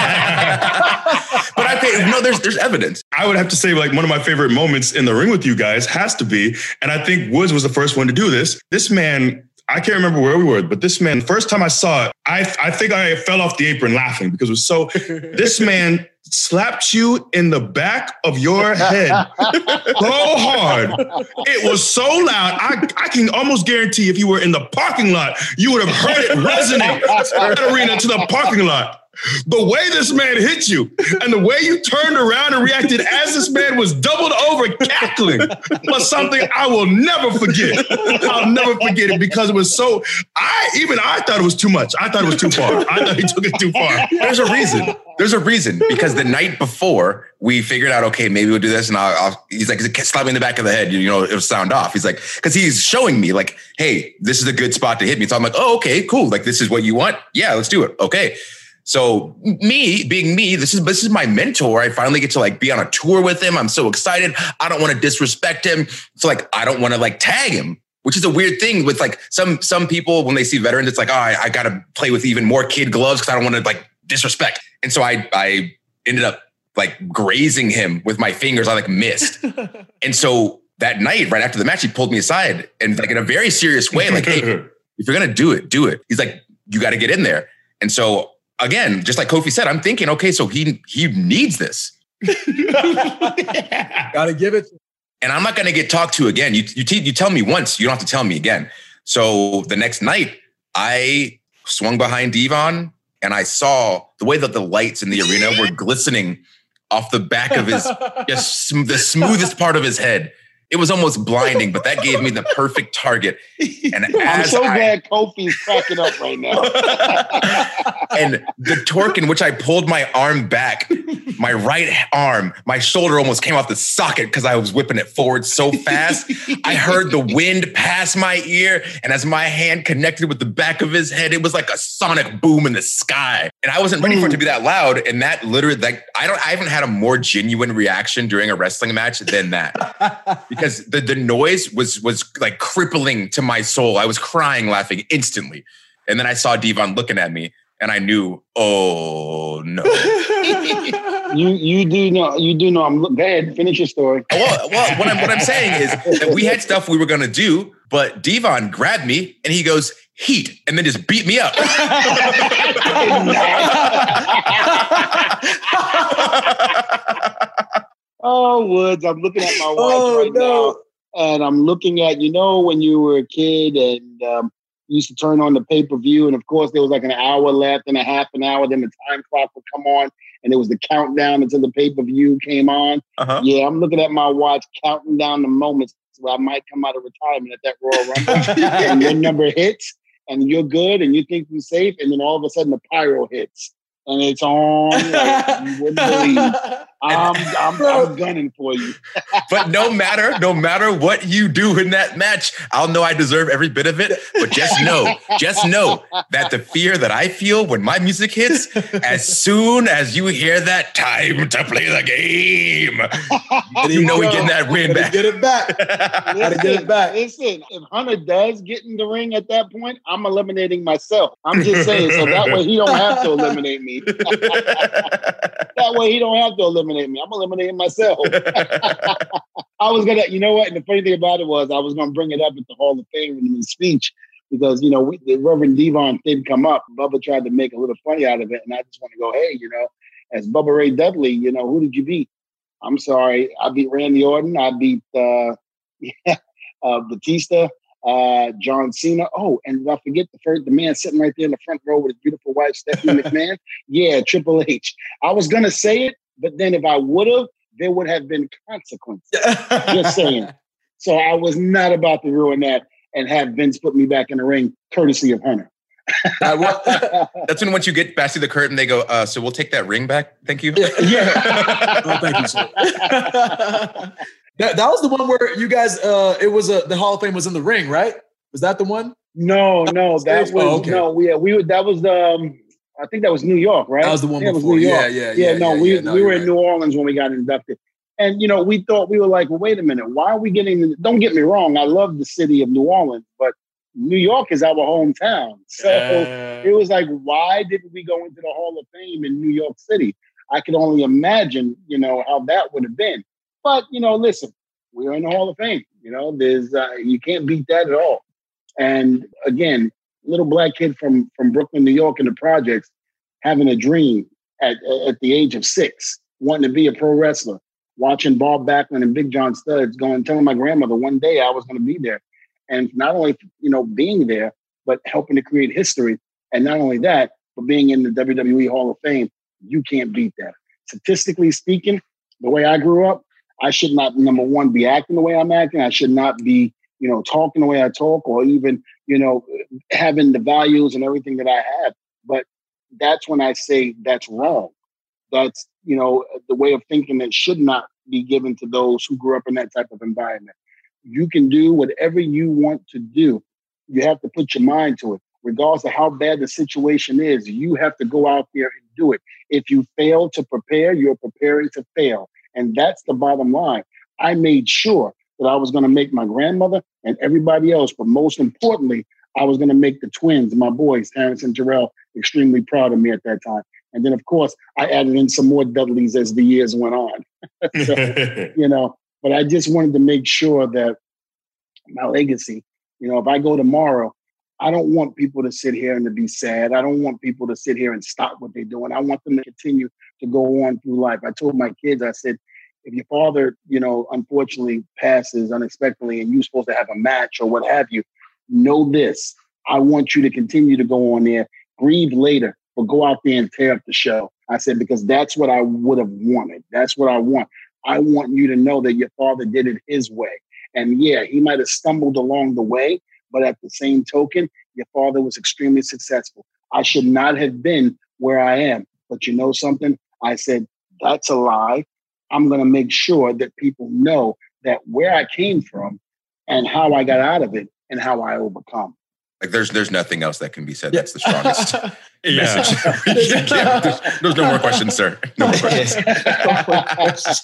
But I think there's evidence. I would have to say, like, one of my favorite moments in the ring with you guys has to be, and I think Woods was the first one to do this. This man, I can't remember where we were, but this man, the first time I saw it, I think I fell off the apron laughing because it was so. This man slapped you in the back of your head so hard. It was so loud. I can almost guarantee if you were in the parking lot, you would have heard it resonate that arena to the parking lot. The way this man hit you and the way you turned around and reacted as this man was doubled over cackling was something I will never forget. I'll never forget it because it was so, I thought it was too much. I thought it was too far. I thought he took it too far. There's a reason because the night before we figured out, okay, maybe we'll do this. And he's like, slap me in the back of the head. It'll sound off. He's like, cause he's showing me like, hey, this is a good spot to hit me. So I'm like, oh, okay, cool. Like, this is what you want. Yeah, let's do it. Okay. So me being me, this is my mentor. I finally get to like be on a tour with him. I'm so excited. I don't want to disrespect him. So like, I don't want to like tag him, which is a weird thing with like some people when they see veterans, it's like, oh, I got to play with even more kid gloves because I don't want to like disrespect. And so I ended up like grazing him with my fingers. I like missed. And so that night, right after the match, he pulled me aside and like in a very serious way, like, hey, if you're going to do it, do it. He's like, you got to get in there. And so again, just like Kofi said, I'm thinking, okay, so he needs this. Gotta give it. And I'm not going to get talked to again. You tell me once, you don't have to tell me again. So the next night, I swung behind Devon and I saw the way that the lights in the arena were glistening off the back of his, just the smoothest part of his head. It was almost blinding, but that gave me the perfect target. And I'm so glad Kofi's cracking up right now. And the torque in which I pulled my arm back, my right arm, my shoulder almost came off the socket because I was whipping it forward so fast. I heard the wind pass my ear. And as my hand connected with the back of his head, it was like a sonic boom in the sky. And I wasn't ready for it to be that loud. And that literally, like, I haven't had a more genuine reaction during a wrestling match than that. Because the noise was like crippling to my soul. I was crying, laughing instantly. And then I saw Devon looking at me and I knew, oh no. You do know. Go ahead, finish your story. Well, what I'm saying is that we had stuff we were going to do, but Devon grabbed me and he goes, heat, and then just beat me up. Oh, Woods, I'm looking at my watch now, and I'm looking at, when you were a kid and you used to turn on the pay-per-view, and of course there was like an hour left and a half an hour, then the time clock would come on, and it was the countdown until the pay-per-view came on. Uh-huh. Yeah, I'm looking at my watch, counting down the moments where I might come out of retirement at that Royal Rumble, and your number hits, and you're good, and you think you're safe, and then all of a sudden the pyro hits. And it's on, like you wouldn't believe. I'm gunning for you. But no matter what you do in that match, I'll know I deserve every bit of it. But just know that the fear that I feel when my music hits, as soon as you hear that time to play the game, you know we're getting that win back. Get it back. Gotta get it back. Listen, if Hunter does get in the ring at that point, I'm eliminating myself. I'm just saying, so that way he don't have to eliminate me. That way he don't have to eliminate me. I'm eliminating myself. I was gonna, you know what? And the funny thing about it was I was gonna bring it up at the Hall of Fame in the speech because the Reverend Devon did come up. Bubba tried to make a little funny out of it, and I just want to go, hey, as Bubba Ray Dudley, who did you beat? I'm sorry, I beat Randy Orton. I beat Batista. John Cena. Oh, and I forget the man sitting right there in the front row with his beautiful wife, Stephanie McMahon. Yeah, Triple H. I was going to say it, but then if I would have, there would have been consequences. Just saying. So I was not about to ruin that. and have Vince put me back in the ring, courtesy of Hunter. That's when once you get past the curtain, they go, so we'll take that ring back. Thank you. Yeah. Oh, thank you, sir. That was the one where you guys, it was the Hall of Fame was in the ring, right? Was that the one? No, that was that was the I think that was New York, right? That was the one before. It was New York. We were in right. New Orleans when we got inducted. And, we thought, we were like, well, wait a minute. Why are we getting, don't get me wrong. I love the city of New Orleans, but New York is our hometown. So it was like, why didn't we go into the Hall of Fame in New York City? I could only imagine, how that would have been. But, listen, we're in the Hall of Fame. There's, you can't beat that at all. And again, little black kid from Brooklyn, New York in the projects, having a dream at the age of 6, wanting to be a pro wrestler, watching Bob Backlund and Big John Studs, telling my grandmother one day I was going to be there. And not only, being there, but helping to create history. And not only that, but being in the WWE Hall of Fame, you can't beat that. Statistically speaking, the way I grew up, I should not, number one, be acting the way I'm acting. I should not be, talking the way I talk, or even, having the values and everything that I have. But that's when I say that's wrong. That's, the way of thinking that should not be given to those who grew up in that type of environment. You can do whatever you want to do. You have to put your mind to it. Regardless of how bad the situation is, you have to go out there and do it. If you fail to prepare, you're preparing to fail. And that's the bottom line. I made sure that I was going to make my grandmother and everybody else, but most importantly, I was going to make the twins, my boys, Terrence and Jarrell, extremely proud of me at that time. And then, of course, I added in some more Dudleys as the years went on. So, but I just wanted to make sure that my legacy, if I go tomorrow, I don't want people to sit here and to be sad. I don't want people to sit here and stop what they're doing. I want them to continue to go on through life. I told my kids, I said, if your father, unfortunately passes unexpectedly and you're supposed to have a match or what have you, know this. I want you to continue to go on there, grieve later, but go out there and tear up the show. I said, because that's what I would have wanted. That's what I want. I want you to know that your father did it his way. And yeah, he might have stumbled along the way, but at the same token, your father was extremely successful. I should not have been where I am. But you know something? I said, that's a lie. I'm going to make sure that people know that where I came from and how I got out of it and how I overcome. Like there's nothing else that can be said. That's the strongest message. There's no more questions, sir. No more questions.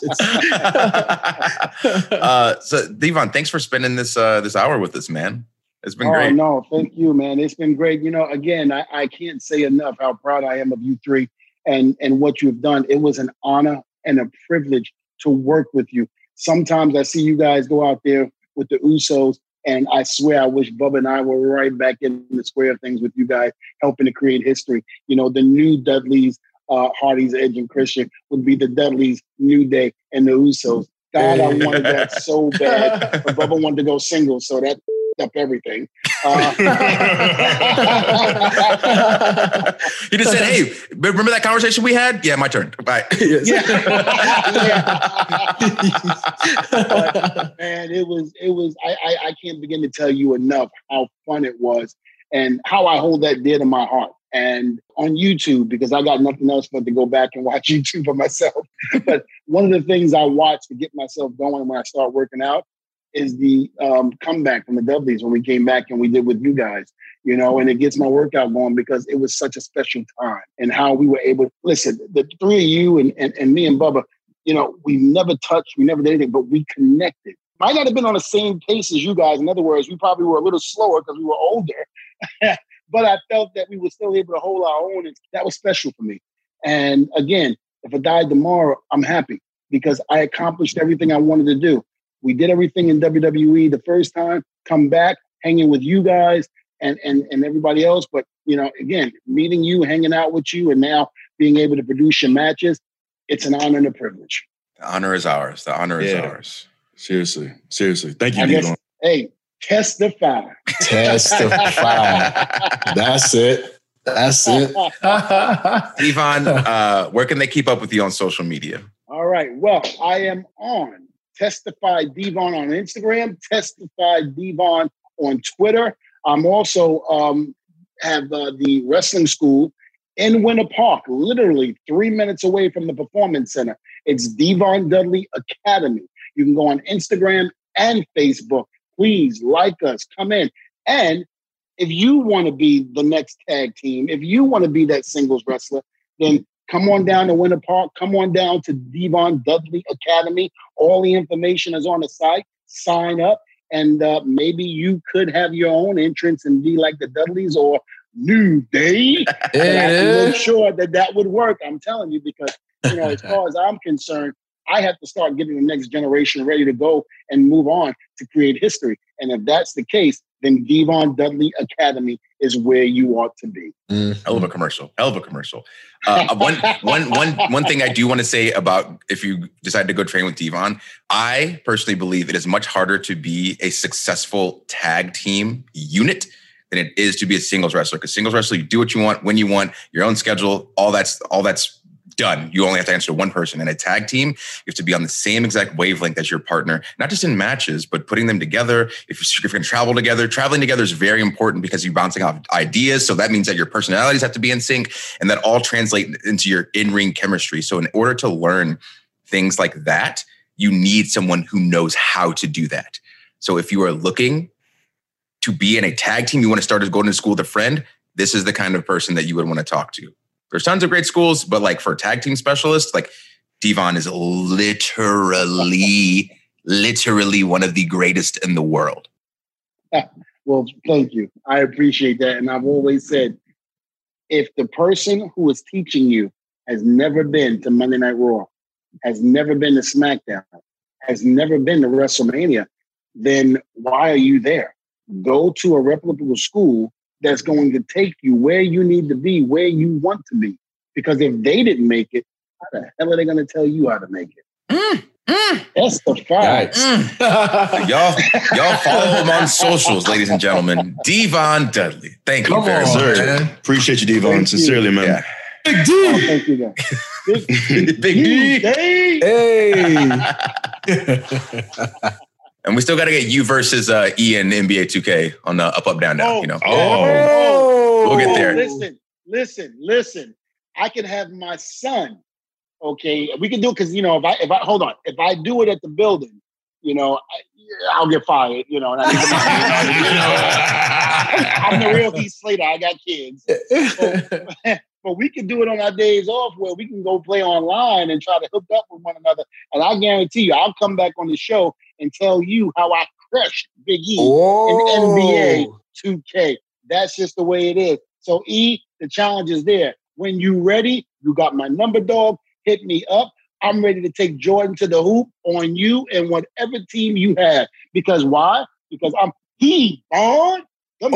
So Devon, thanks for spending this hour with us, man. It's been great. No, thank you, man. It's been great. Again, I can't say enough how proud I am of you three and what you've done. It was an honor and a privilege to work with you. Sometimes I see you guys go out there with the Usos, and I swear I wish Bubba and I were right back in the square of things with you guys, helping to create history. The new Dudleys, Hardys, Edge, and Christian would be the Dudleys, New Day, and the Usos. God, I wanted that so bad, but Bubba wanted to go single, so that up everything. He just said, "Hey, remember that conversation we had? Yeah, my turn. Bye." Yeah. Man, it was. I can't begin to tell you enough how fun it was and how I hold that dear to my heart. And on YouTube, because I got nothing else but to go back and watch YouTube for myself. But one of the things I watch to get myself going when I start working out is the comeback from the Dudleys when we came back and we did with you guys, and it gets my workout going because it was such a special time and how we were able to, listen, the three of you and me and Bubba, we never touched, we never did anything, but we connected. Might not have been on the same pace as you guys. In other words, we probably were a little slower because we were older, but I felt that we were still able to hold our own, and that was special for me. And again, if I died tomorrow, I'm happy because I accomplished everything I wanted to do. We did everything in WWE the first time, come back, hanging with you guys and everybody else. But, again, meeting you, hanging out with you, and now being able to produce your matches, it's an honor and a privilege. The honor is ours. The honor is ours. Seriously. Thank you, Devon. Hey, testify. That's it. Devon, where can they keep up with you on social media? All right. Well, I am on Testify Devon on Instagram, Testify Devon on Twitter. I'm also have the wrestling school in Winter Park, literally 3 minutes away from the Performance Center. It's Devon Dudley Academy. You can go on Instagram and Facebook. Please like us, come in. And if you want to be the next tag team, if you want to be that singles wrestler, then come on down to Winter Park. Come on down to Devon Dudley Academy. All the information is on the site. Sign up, and maybe you could have your own entrance and be like the Dudleys or New Day. And I'm sure that would work. I'm telling you, because as far as I'm concerned, I have to start getting the next generation ready to go and move on to create history. And if that's the case, then Devon Dudley Academy is where you ought to be. Hell of a commercial. One thing I do want to say about if you decide to go train with Devon, I personally believe it is much harder to be a successful tag team unit than it is to be a singles wrestler. Because singles wrestler, you do what you want, when you want, your own schedule, all that's done. You only have to answer one person. In a tag team, you have to be on the same exact wavelength as your partner, not just in matches, but putting them together. If you're going to travel together, traveling together is very important because you're bouncing off ideas. So that means that your personalities have to be in sync, and that all translate into your in-ring chemistry. So in order to learn things like that, you need someone who knows how to do that. So if you are looking to be in a tag team, you want to start going to school with a friend, this is the kind of person that you would want to talk to. There's tons of great schools, but like for tag team specialists, like Devon is literally one of the greatest in the world. Well, thank you. I appreciate that. And I've always said, if the person who is teaching you has never been to Monday Night Raw, has never been to SmackDown, has never been to WrestleMania, then why are you there? Go to a reputable school that's going to take you where you need to be, where you want to be. Because if they didn't make it, how the hell are they going to tell you how to make it? That's the fact. Y'all follow him on socials, ladies and gentlemen. Devon Dudley. Thank you very much. Man. Appreciate you, Devon. Sincerely, man. Yeah. Big D. Oh, thank you, man. Big D. Hey. And we still got to get you versus Ian NBA 2K on the up, down. We'll get there. Listen. I can have my son. Okay, we can do it because if I do it at the building, I'll get fired. And I'm the real Heath Slater. I got kids. But we can do it on our days off where we can go play online and try to hook up with one another. And I guarantee you, I'll come back on the show and tell you how I crushed Big E in NBA 2K. That's just the way it is. So E, the challenge is there. When you ready, you got my number, dog. Hit me up. I'm ready to take Jordan to the hoop on you and whatever team you have. Because why? Because I'm Devon. Look.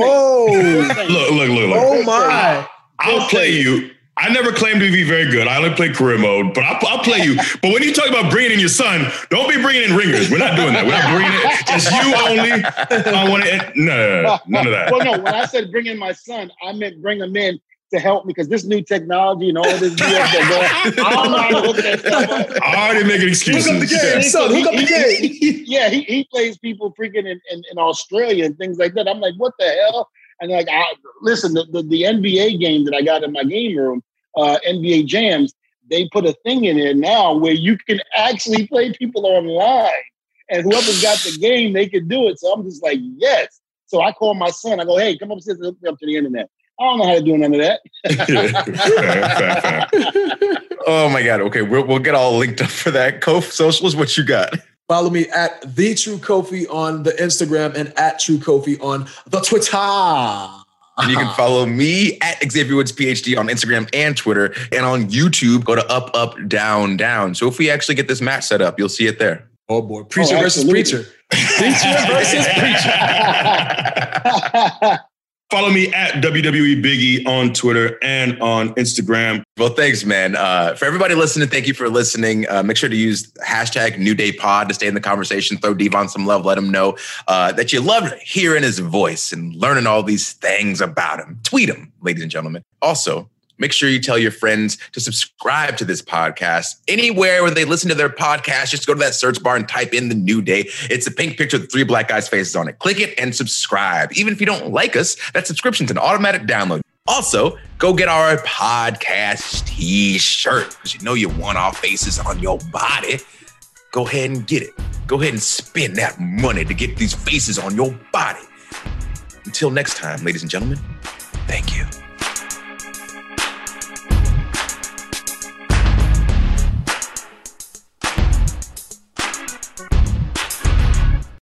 Oh my. I'll play you. I never claimed to be very good. I only play career mode, but I'll play you. But when you talk about bringing in your son, don't be bringing in ringers. We're not doing that. We're not bringing it. Just you only. I want to. No, none of that. Well, no. When I said bring in my son, I meant bring him in to help me because this new technology and all this BS that goes, I don't know how to hook that stuff up. I already making excuses. Hook up the game, son. Hook up the game. Yeah, he plays people freaking in Australia and things like that. I'm like, what the hell? And like, listen, the NBA game that I got in my game room, NBA Jams, they put a thing in there now where you can actually play people online. And whoever's got the game, they can do it. So I'm just like, yes. So I call my son. I go, hey, come upstairs and hook me up to the internet. I don't know how to do none of that. Oh, my God. Okay, we'll get all linked up for that. Kof Socials, what you got? Follow me at The True Kofi on the Instagram and at True Kofi on the Twitter. And you can follow me at Xavier Woods PhD on Instagram and Twitter. And on YouTube, go to Up, Up, Down, Down. So if we actually get this match set up, you'll see it there. Oh, boy. Preacher versus Preacher. Preacher versus Preacher. Follow me at WWE Biggie on Twitter and on Instagram. Well, thanks, man. For everybody listening, thank you for listening. Make sure to use hashtag New Day Pod to stay in the conversation. Throw Devon some love. Let him know that you love hearing his voice and learning all these things about him. Tweet him, ladies and gentlemen. Also, Make sure you tell your friends to subscribe to this podcast. Anywhere where they listen to their podcast, just go to that search bar and type in The New Day. It's a pink picture with 3 black guys' faces on it. Click it and subscribe. Even if you don't like us, that subscription's an automatic download. Also, go get our podcast t-shirt because you know you want our faces on your body. Go ahead and get it. Go ahead and spend that money to get these faces on your body. Until next time, ladies and gentlemen, thank you.